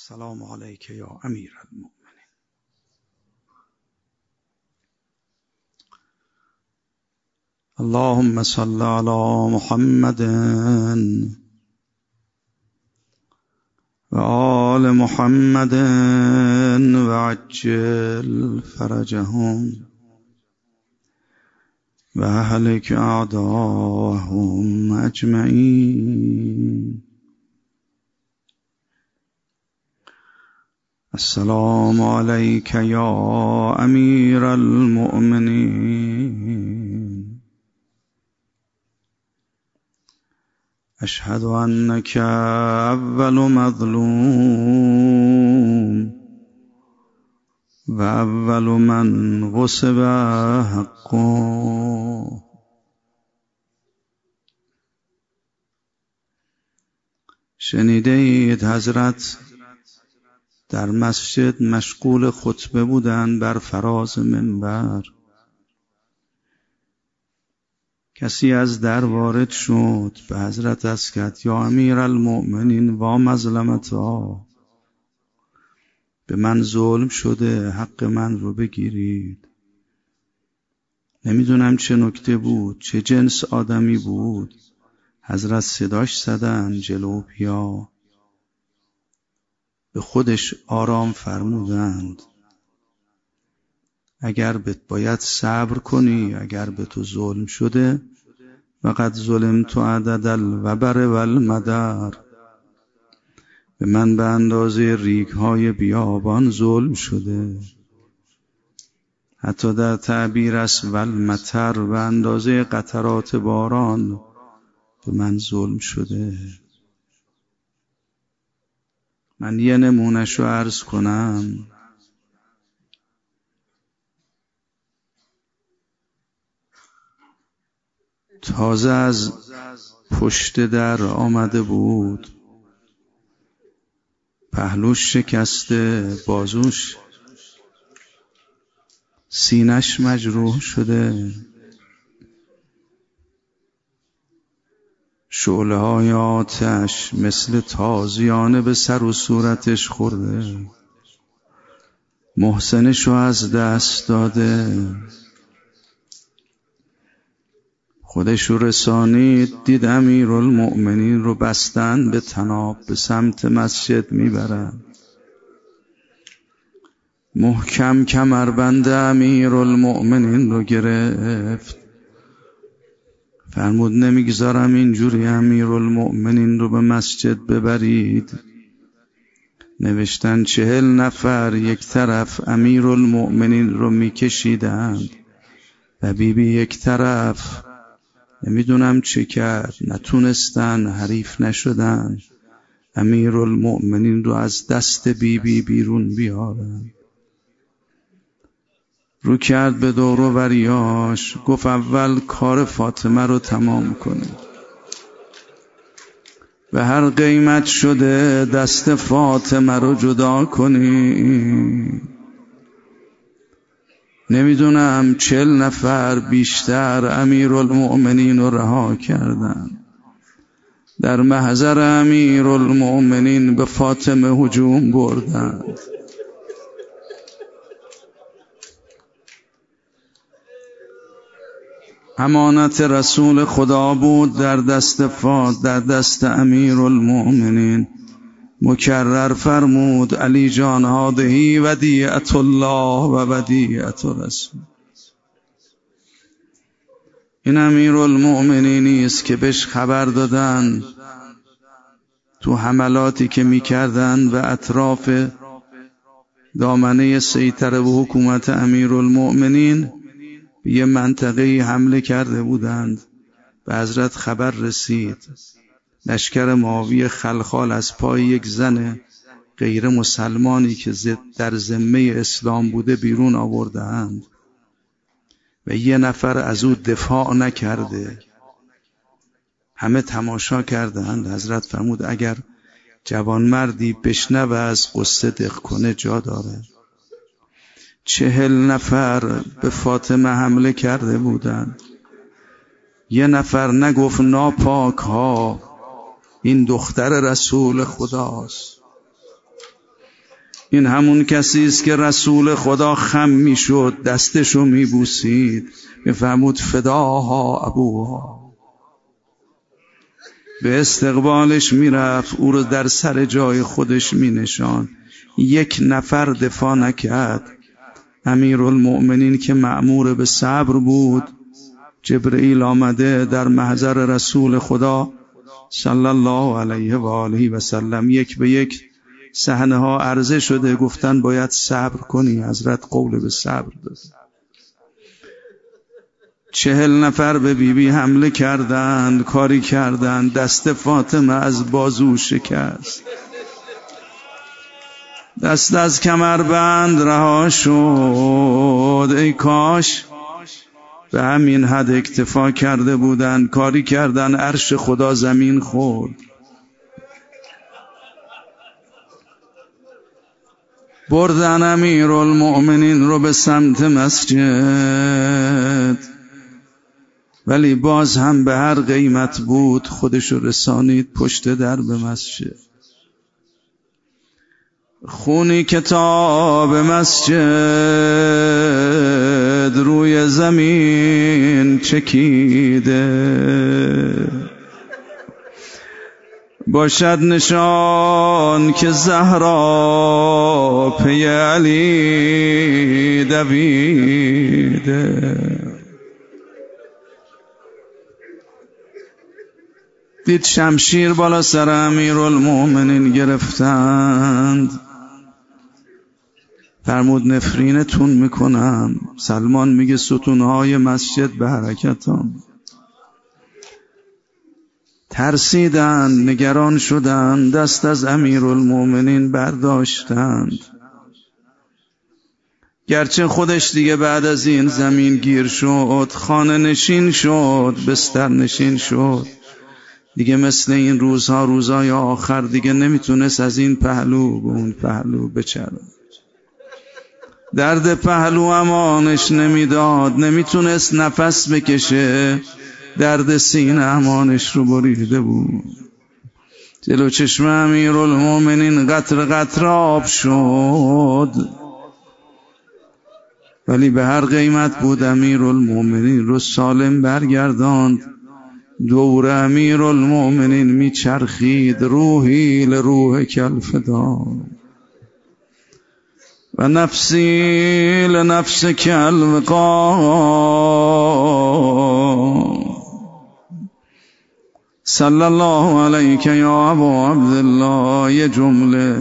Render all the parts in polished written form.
السلام علیک یا امیر المؤمنین. اللهم صل علی محمد و آل محمد و عجل فرجهم و اهلک اعداءهم اجمعین. السلام علیک یا امیر المؤمنین. اشهد انک اول مظلوم و اول من غصب حقه. شنیده اید حضرت در مسجد مشغول خطبه بودند بر فراز منبر. کسی از در وارد شد، به حضرت عرض کرد یا امیر المؤمنین وا مظلمتا، به من ظلم شده، حق من رو بگیرید. نمیدونم چه نکته بود، چه جنس آدمی بود. حضرت صداش زدن جلو بیا، به خودش آرام فرمودند اگر باید صبر کنی، اگر به تو ظلم شده، وقد ظلمت عدد الوبر و المدر، به من به اندازه ریگ‌های بیابان ظلم شده. حتی در تعبیر است والمطر، به اندازه قطرات باران به من ظلم شده. من یه نمونه‌شو عرض کنم. تازه از پشت در آمده بود، پهلوش شکسته، بازوش سینش مجروح شده، شعله‌های آتش مثل تازیانه به سر و صورتش خورده، محسنشو از دست داده. خودشو رسانید، دید امیرالمؤمنین رو بستن به طناب، به سمت مسجد میبرن. محکم کمربند امیرالمؤمنین رو گرفت، فرمود نمیگذارم اینجوری امیرالمؤمنین رو به مسجد ببرید. نوشتن 40 نفر یک طرف امیرالمؤمنین رو میکشیدند و بیبی یک طرف. نمیدونم چه کرد، نتونستن، حریف نشدن امیرالمؤمنین رو از دست بیبی بیرون بیارن. رو کرد به دور و بریاش، گفت اول کار فاطمه رو تمام کنید، به هر قیمت شده دست فاطمه رو جدا کنید. نمیدونم 40 نفر بیشتر امیرالمؤمنین رو رها کردن. در محضر امیرالمؤمنین به فاطمه هجوم بردن. امانت رسول خدا بود در دست امیرالمؤمنین. مکرر فرمود علی جان هذه ودیعة الله و ودیعة رسول. این امیرالمؤمنینی است که بهش خبر دادن تو حملاتی که میکردن و اطراف دامنه سیطره و حکومت امیرالمؤمنین به یه منطقه حمله کرده بودند. به حضرت خبر رسید، لشکر معاویه خلخال از پای یک زن غیر مسلمانی که در ذمه اسلام بوده بیرون آورده‌اند و یه نفر از او دفاع نکرده. همه تماشا کردند. حضرت فرمود اگر جوانمردی بشنوه از قصه دق کنه جا داره. 40 نفر به فاطمه حمله کرده بودند. یه نفر نگفت ناپاک ها، این دختر رسول خداست. این همون کسی است که رسول خدا خم میشد، دستشو میبوسید، میفرمود فداها ابوها. به استقبالش میرفت، او رو در سر جای خودش مینشان. یک نفر دفاع نکرد. امیرالمؤمنین که مأمور به صبر بود، جبرئیل آمده در محضر رسول خدا صلی الله علیه و آله و سلم، یک به یک صحنه ها عرضه شده، گفتن باید صبر کنی. حضرت قول به صبر داد. 40 نفر به بیبی حمله کردند، کاری کردند، دست فاطمه از بازو شکست، دست از کمربند رها شد. ای کاش به همین حد اکتفا کرده بودن، کاری کردن عرش خدا زمین خورد. بردن امیرالمؤمنین رو به سمت مسجد، ولی باز هم به هر قیمت بود خودش رو رسانید پشت در به مسجد. خونی کتاب مسجد روی زمین چکیده، باشد نشان که زهرا پی علی دویده. دید شمشیر بالا سر امیرالمؤمنین گرفتند، فرمود نفرینتون میکنم. سلمان میگه ستونهای مسجد به حرکتان. ترسیدن، نگران شدن، دست از امیرالمؤمنین برداشتند. گرچه خودش دیگه بعد از این زمین گیر شد، خانه نشین شد، بستر نشین شد، دیگه مثل این روزها روزهای آخر دیگه نمیتونست از این پهلو به اون پهلو بچره. درد پهلو امانش نمیداد، نمیتونست نفس بکشه، درد سینه امانش رو بریده بود. جلو چشم امیرالمؤمنین قطر قطر آب شد، ولی به هر قیمت بود امیرالمؤمنین رو سالم برگرداند. دور امیرالمؤمنین میچرخید، روحی لروح کالفدا و نفسی لنفس کالوقا. صلی الله علیک یا ابا عبدالله. یه جمله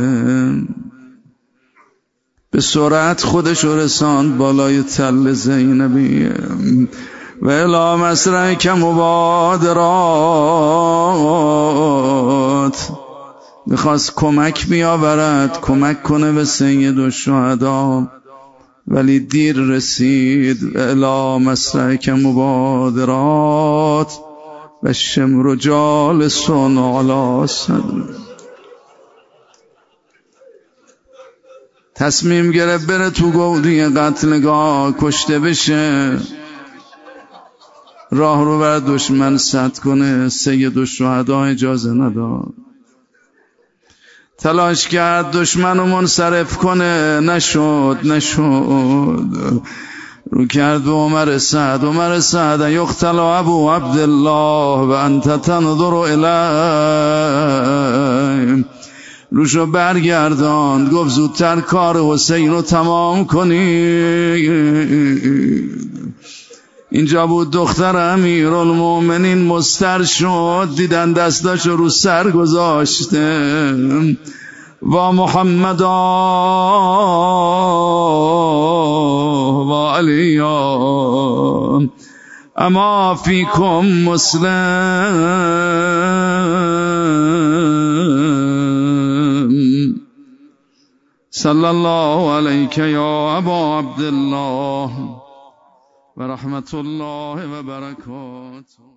به سرعت خودش رساند بالای تل زینبیه. و الی مسرک مبادرات، میخواست کمک بیاورد، کمک کنه به سید الشهدا، ولی دیر رسید. و الی مسرک مبادرات و شمر جالس علی صدر. تصمیم گرفت بره تو گودی قتلگاه کشته بشه، راه رو بر دشمن سد کنه. سید الشهدا اجازه نداد، تلاش کرد دشمن رو منصرف کنه، نشد. رو کرد به عمر سعد. عمر سعد یقتل ابو عبدالله و انت تنظر الیه. روشو برگرداند، گفت زودتر کار حسین رو تمام کنید. اینجا بود دختر امیرالمؤمنین مستر شد، دیدن دستاشو رو سر گذاشته. و محمد و علی اما فیکم مسلم. صلی الله علیک یا ابا عبدالله و رحمت الله و برکاته.